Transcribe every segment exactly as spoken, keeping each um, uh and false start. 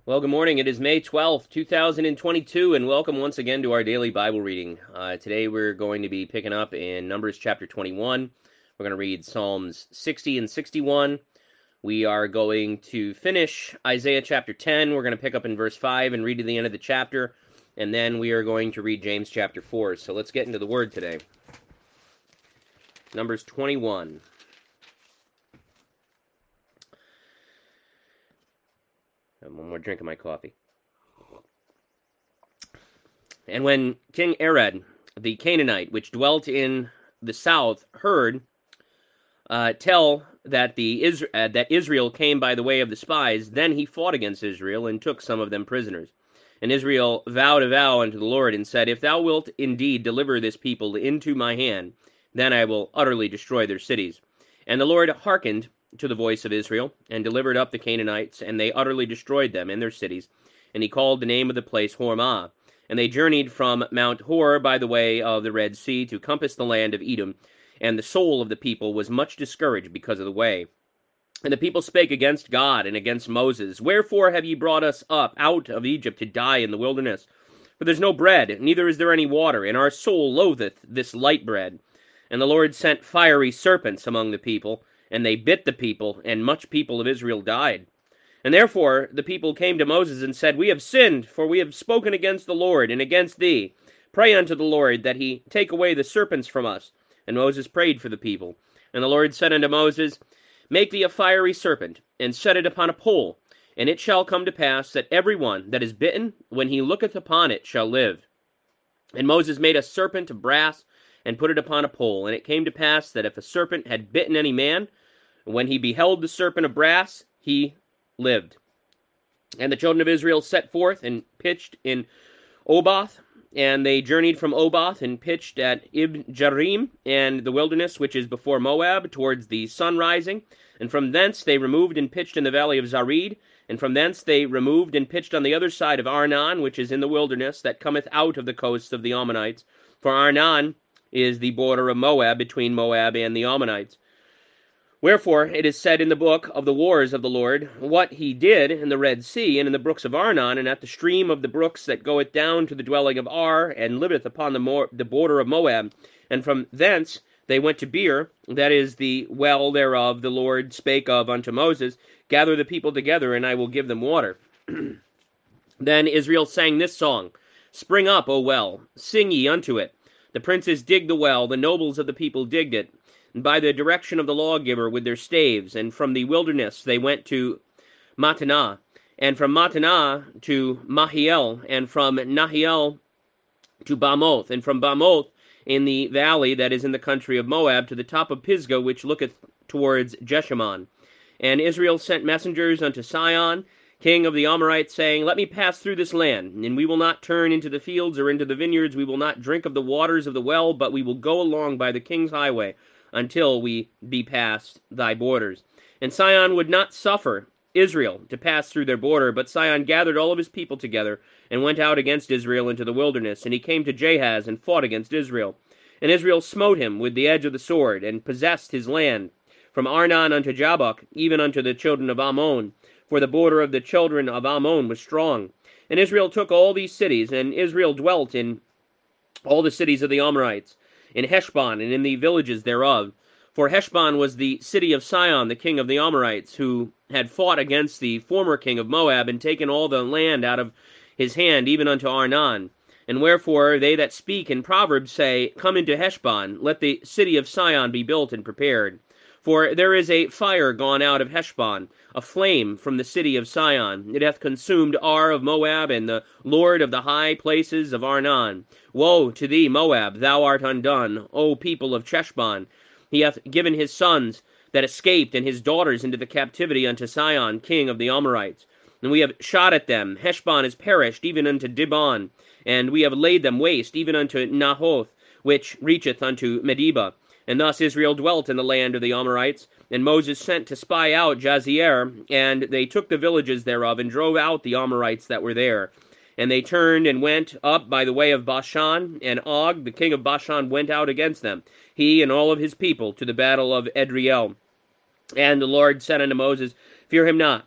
Well, good morning. It is May twelfth, two thousand twenty-two, and welcome once again to our daily Bible reading. Uh, today we're going to be picking up in Numbers chapter twenty-one. We're going to read Psalms sixty and sixty-one. We are going to finish Isaiah chapter ten. We're going to pick up in verse five and read to the end of the chapter, and then we are going to read James chapter four. So let's get into the Word today. Numbers twenty-one. And one more drink of my coffee. And when King Arad, the Canaanite, which dwelt in the south, heard uh, tell that the Is- uh, that Israel came by the way of the spies, then he fought against Israel and took some of them prisoners. And Israel vowed a vow unto the Lord and said, If thou wilt indeed deliver this people into my hand, then I will utterly destroy their cities. And the Lord hearkened to the voice of Israel, and delivered up the Canaanites, and they utterly destroyed them and their cities. And he called the name of the place Hormah. And they journeyed from Mount Hor by the way of the Red Sea to compass the land of Edom. And the soul of the people was much discouraged because of the way. And the people spake against God and against Moses, Wherefore have ye brought us up out of Egypt to die in the wilderness? For there is no bread, neither is there any water, and our soul loatheth this light bread. And the Lord sent fiery serpents among the people, and they bit the people, and much people of Israel died. And therefore the people came to Moses and said, We have sinned, for we have spoken against the Lord and against thee. Pray unto the Lord that he take away the serpents from us. And Moses prayed for the people. And the Lord said unto Moses, Make thee a fiery serpent, and set it upon a pole. And it shall come to pass that every one that is bitten, when he looketh upon it, shall live. And Moses made a serpent of brass, and put it upon a pole. And it came to pass that if a serpent had bitten any man, when he beheld the serpent of brass, he lived. And the children of Israel set forth and pitched in Oboth, and they journeyed from Oboth and pitched at Ibjarim, and the wilderness which is before Moab, towards the sun rising. And from thence they removed and pitched in the valley of Zared, and from thence they removed and pitched on the other side of Arnon, which is in the wilderness that cometh out of the coasts of the Ammonites. For Arnon is the border of Moab, between Moab and the Ammonites. Wherefore it is said in the book of the wars of the Lord, what he did in the Red Sea, and in the brooks of Arnon, and at the stream of the brooks that goeth down to the dwelling of Ar, and liveth upon the, Mo- the border of Moab. And from thence they went to Beer, that is the well thereof the Lord spake of unto Moses, Gather the people together, and I will give them water. Then Israel sang this song, Spring up, O well, sing ye unto it. The princes digged the well, the nobles of the people digged it, and by the direction of the lawgiver with their staves, and from the wilderness they went to Mattanah, and from Mattanah to Mahiel, and from Nahiel to Bamoth, and from Bamoth in the valley that is in the country of Moab to the top of Pisgah, which looketh towards Jeshimon. And Israel sent messengers unto Sihon, king of the Amorites, saying, Let me pass through this land, and we will not turn into the fields or into the vineyards, we will not drink of the waters of the well, but we will go along by the king's highway, until we be past thy borders. And Sihon would not suffer Israel to pass through their border, but Sihon gathered all of his people together, and went out against Israel into the wilderness, and he came to Jahaz, and fought against Israel. And Israel smote him with the edge of the sword, and possessed his land, from Arnon unto Jabbok, even unto the children of Ammon, for the border of the children of Ammon was strong. And Israel took all these cities, and Israel dwelt in all the cities of the Amorites, in Heshbon, and in the villages thereof. For Heshbon was the city of Sihon, the king of the Amorites, who had fought against the former king of Moab, and taken all the land out of his hand, even unto Arnon. And wherefore they that speak in Proverbs say, Come into Heshbon, let the city of Sihon be built and prepared. For there is a fire gone out of Heshbon, a flame from the city of Sihon. It hath consumed Ar of Moab, and the Lord of the high places of Arnon. Woe to thee, Moab, thou art undone, O people of Cheshbon. He hath given his sons that escaped, and his daughters into the captivity unto Sihon, king of the Amorites. And we have shot at them. Heshbon is perished, even unto Dibon. And we have laid them waste, even unto Nahoth, which reacheth unto Medeba. And thus Israel dwelt in the land of the Amorites. And Moses sent to spy out Jazier, and they took the villages thereof, and drove out the Amorites that were there. And they turned and went up by the way of Bashan, and Og, the king of Bashan, went out against them, he and all of his people, to the battle of Edreel. And the Lord said unto Moses, Fear him not,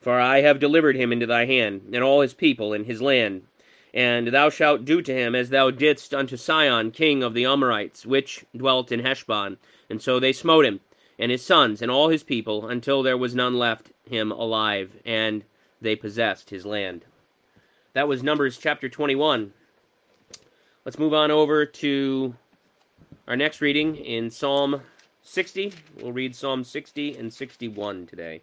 For I have delivered him into thy hand, and all his people and his land. And thou shalt do to him as thou didst unto Sihon, king of the Amorites, which dwelt in Heshbon. And so they smote him, and his sons, and all his people, until there was none left him alive, and they possessed his land. That was Numbers chapter twenty-one. Let's move on over to our next reading in Psalm sixty. We'll read Psalm sixty and sixty-one today.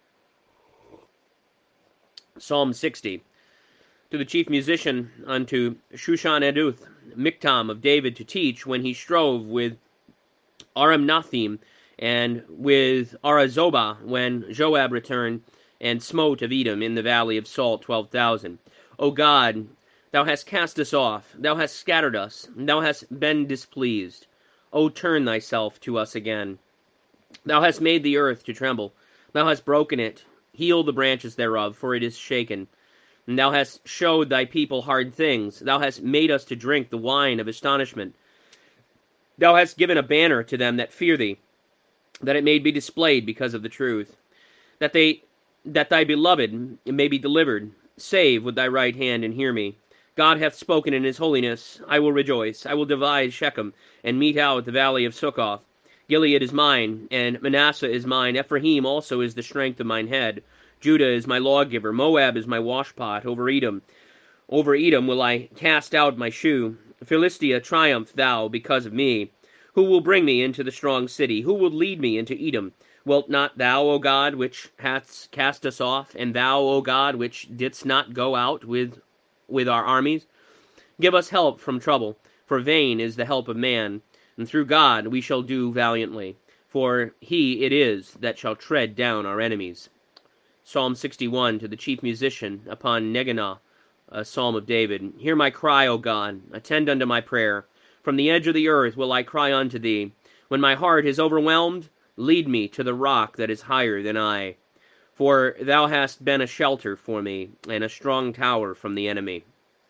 Psalm sixty. To the chief musician unto Shushan-Eduth, Miktam of David, to teach, when he strove with Aramnathim, and with Arazobah, when Joab returned, and smote of Edom in the valley of Salt twelve thousand. O God, thou hast cast us off, thou hast scattered us, thou hast been displeased. O turn thyself to us again. Thou hast made the earth to tremble, thou hast broken it. Heal the branches thereof, for it is shaken. And thou hast showed thy people hard things. Thou hast made us to drink the wine of astonishment. Thou hast given a banner to them that fear thee, that it may be displayed because of the truth. That they, that thy beloved may be delivered. Save with thy right hand, and hear me. God hath spoken in his holiness. I will rejoice. I will divide Shechem, and mete out the valley of Succoth. Gilead is mine, and Manasseh is mine. Ephraim also is the strength of mine head. Judah is my lawgiver. Moab is my washpot. Over Edom, over Edom will I cast out my shoe. Philistia, triumph thou because of me. Who will bring me into the strong city? Who will lead me into Edom? Wilt not thou, O God, which hast cast us off, and thou, O God, which didst not go out with, with our armies? Give us help from trouble, for vain is the help of man. And through God we shall do valiantly, for he it is that shall tread down our enemies. Psalm sixty-one, to the chief musician upon Neganah, a psalm of David. Hear my cry, O God, attend unto my prayer. From the edge of the earth will I cry unto thee. When my heart is overwhelmed, lead me to the rock that is higher than I. For thou hast been a shelter for me, and a strong tower from the enemy.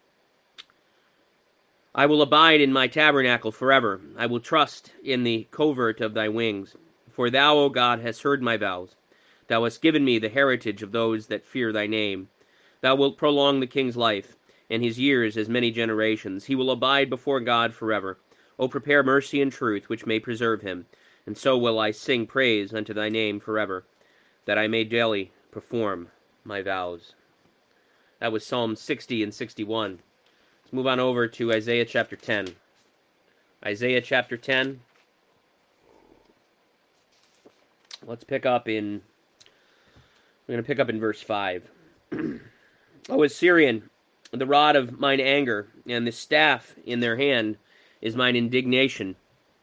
I will abide in my tabernacle forever. I will trust in the covert of thy wings. For thou, O God, hast heard my vows. Thou hast given me the heritage of those that fear thy name. Thou wilt prolong the king's life, and his years as many generations. He will abide before God forever. O prepare mercy and truth, which may preserve him. And so will I sing praise unto thy name forever, that I may daily perform my vows. That was Psalm sixty and sixty-one. Let's move on over to Isaiah chapter ten. Isaiah chapter ten. Let's pick up in, we're going to pick up in verse five. O Assyrian, the rod of mine anger, and the staff in their hand is mine indignation.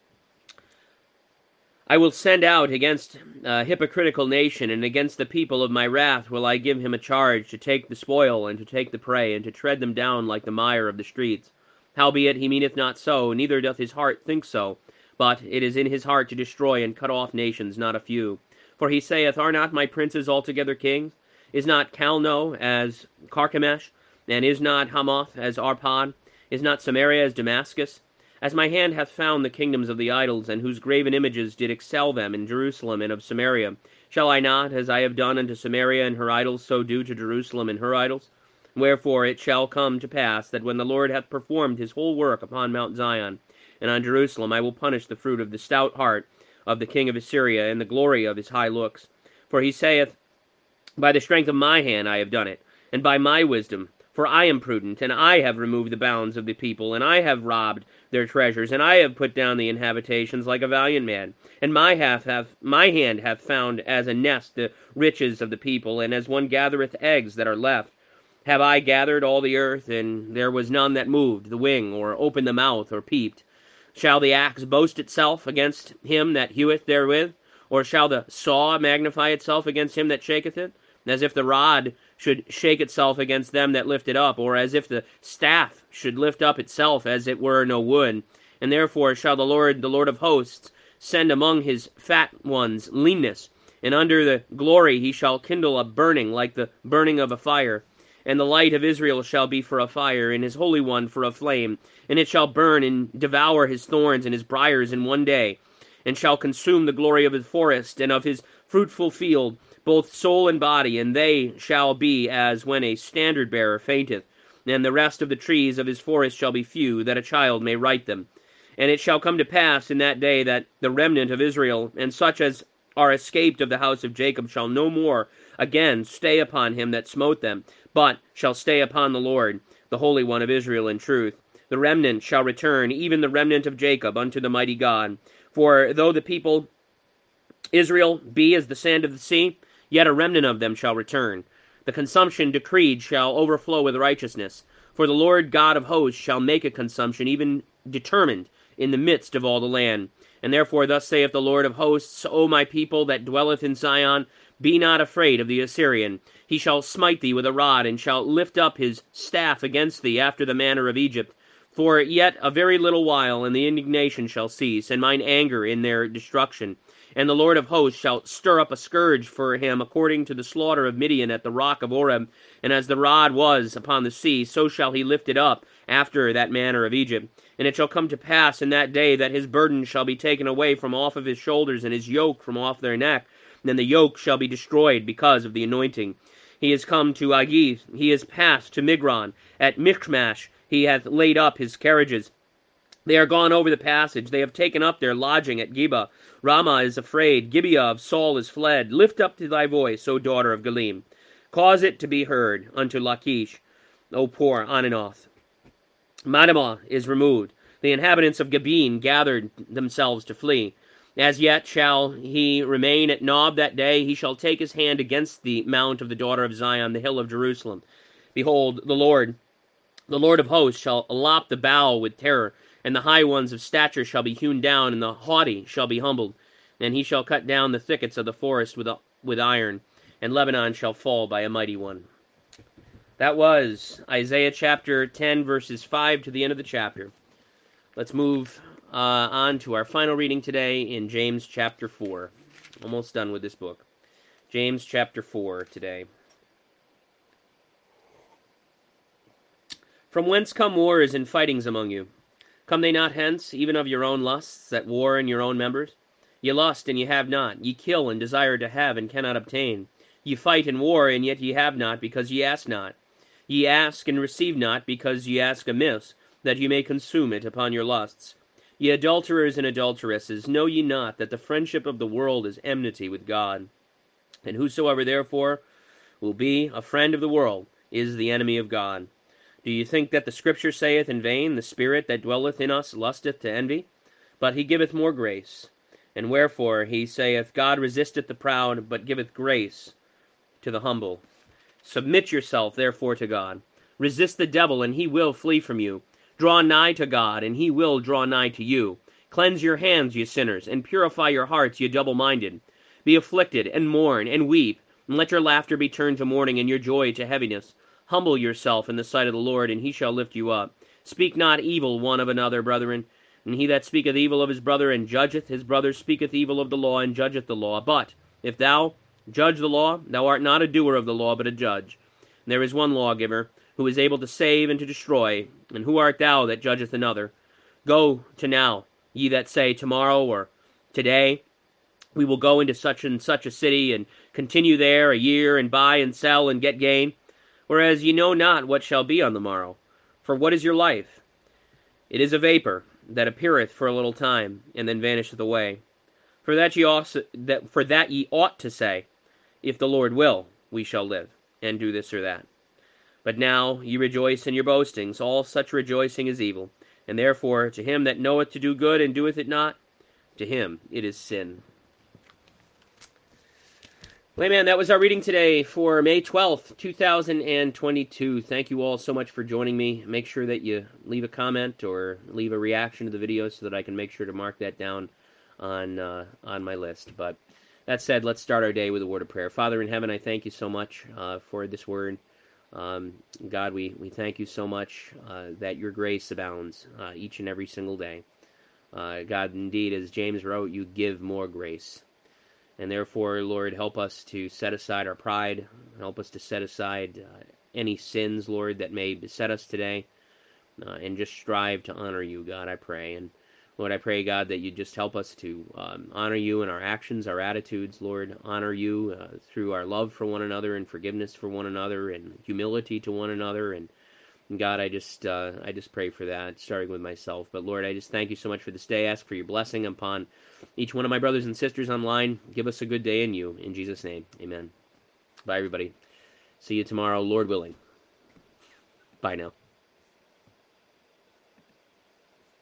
I will send out against a hypocritical nation, and against the people of my wrath will I give him a charge to take the spoil, and to take the prey, and to tread them down like the mire of the streets. Howbeit he meaneth not so, neither doth his heart think so, but it is in his heart to destroy and cut off nations, not a few. For he saith, Are not my princes altogether kings? Is not Calno as Carchemish, and is not Hamath as Arpad? Is not Samaria as Damascus? As my hand hath found the kingdoms of the idols, and whose graven images did excel them in Jerusalem and of Samaria, shall I not, as I have done unto Samaria and her idols, so do to Jerusalem and her idols? Wherefore it shall come to pass, that when the Lord hath performed his whole work upon Mount Zion, and on Jerusalem, I will punish the fruit of the stout heart of the king of Assyria, and the glory of his high looks. For he saith, By the strength of my hand I have done it, and by my wisdom. For I am prudent, and I have removed the bounds of the people, and I have robbed their treasures, and I have put down the inhabitations like a valiant man. And my half have my hand hath found as a nest the riches of the people, and as one gathereth eggs that are left. Have I gathered all the earth, and there was none that moved the wing, or opened the mouth, or peeped? Shall the axe boast itself against him that heweth therewith? Or shall the saw magnify itself against him that shaketh it? As if the rod should shake itself against them that lift it up, or as if the staff should lift up itself as it were no wood. And therefore shall the Lord, the Lord of hosts, send among his fat ones leanness, and under the glory he shall kindle a burning like the burning of a fire. And the light of Israel shall be for a fire, and his Holy One for a flame. And it shall burn and devour his thorns and his briars in one day. and shall consume the glory of his forest and of his fruitful field, both soul and body, and they shall be as when a standard-bearer fainteth, and the rest of the trees of his forest shall be few, that a child may write them. And it shall come to pass in that day that the remnant of Israel, and such as are escaped of the house of Jacob, shall no more again stay upon him that smote them, but shall stay upon the Lord, the Holy One of Israel, in truth. The remnant shall return, even the remnant of Jacob, unto the mighty God. For though the people Israel be as the sand of the sea, yet a remnant of them shall return. The consumption decreed shall overflow with righteousness. For the Lord God of hosts shall make a consumption, even determined, in the midst of all the land. And therefore thus saith the Lord of hosts, O my people that dwelleth in Zion, be not afraid of the Assyrian. He shall smite thee with a rod, and shall lift up his staff against thee after the manner of Egypt. For yet a very little while, and the indignation shall cease, and mine anger in their destruction. And the Lord of hosts shall stir up a scourge for him according to the slaughter of Midian at the rock of Oreb. And as the rod was upon the sea, so shall he lift it up after that manner of Egypt. And it shall come to pass in that day that his burden shall be taken away from off of his shoulders, and his yoke from off their neck. And then the yoke shall be destroyed because of the anointing. He is come to Agith, he is passed to Migron. At Michmash he hath laid up his carriages. They are gone over the passage. They have taken up their lodging at Geba. Ramah is afraid. Gibeah of Saul is fled. Lift up to thy voice, O daughter of Galim. Cause it to be heard unto Lachish, O poor Ananoth. Madamah is removed. The inhabitants of Gabin gathered themselves to flee. As yet shall he remain at Nob that day. He shall take his hand against the mount of the daughter of Zion, the hill of Jerusalem. Behold, the Lord, the Lord of hosts, shall lop the bough with terror. And the high ones of stature shall be hewn down, and the haughty shall be humbled. And he shall cut down the thickets of the forest with, a, with iron, and Lebanon shall fall by a mighty one. That was Isaiah chapter ten, verses five to the end of the chapter. Let's move uh, on to our final reading today in James chapter four. Almost done with this book. James chapter four today. From whence come wars and fightings among you? Come they not hence, even of your own lusts, that war in your own members? Ye lust, and ye have not. Ye kill, and desire to have, and cannot obtain. Ye fight and war, and yet ye have not, because ye ask not. Ye ask, and receive not, because ye ask amiss, that ye may consume it upon your lusts. Ye adulterers and adulteresses, know ye not that the friendship of the world is enmity with God? And whosoever therefore will be a friend of the world is the enemy of God. Do you think that the Scripture saith in vain, the Spirit that dwelleth in us lusteth to envy? But he giveth more grace. And wherefore he saith, God resisteth the proud, but giveth grace to the humble. Submit yourself therefore to God. Resist the devil, and he will flee from you. Draw nigh to God, and he will draw nigh to you. Cleanse your hands, ye sinners, and purify your hearts, ye double-minded. Be afflicted, and mourn, and weep, and let your laughter be turned to mourning, and your joy to heaviness. Humble yourself in the sight of the Lord, and he shall lift you up. Speak not evil one of another, brethren. And he that speaketh evil of his brother, and judgeth his brother, speaketh evil of the law, and judgeth the law. But if thou judge the law, thou art not a doer of the law, but a judge. And there is one lawgiver, who is able to save and to destroy. And who art thou that judgeth another? Go to now, ye that say, tomorrow or today, we will go into such and such a city, and continue there a year, and buy and sell, and get gain. Whereas ye know not what shall be on the morrow. For what is your life? It is a vapor that appeareth for a little time, and then vanisheth away. For that ye also, that for that ye ought to say, if the Lord will, we shall live, and do this or that. But now ye rejoice in your boastings. All such rejoicing is evil. And therefore, to him that knoweth to do good and doeth it not, to him it is sin. Well, amen. That was our reading today for May twelfth, two thousand twenty-two. Thank you all so much for joining me. Make sure that you leave a comment or leave a reaction to the video so that I can make sure to mark that down on uh, on my list. But that said, let's start our day with a word of prayer. Father in heaven, I thank you so much uh, for this word. Um, God, we, we thank you so much uh, that your grace abounds uh, each and every single day. Uh, God, indeed, as James wrote, you give more grace. And therefore, Lord, help us to set aside our pride. Help us to set aside uh, any sins, Lord, that may beset us today. Uh, and just strive to honor you, God, I pray. And Lord, I pray, God, that you just help us to um, honor you in our actions, our attitudes, Lord, honor you uh, through our love for one another and forgiveness for one another and humility to one another. And, and God, I just uh, I just pray for that, starting with myself. But Lord, I just thank you so much for this day. I ask for your blessing upon each one of my brothers and sisters online. Give us a good day in you. In Jesus' name, amen. Bye, everybody. See you tomorrow, Lord willing. Bye now.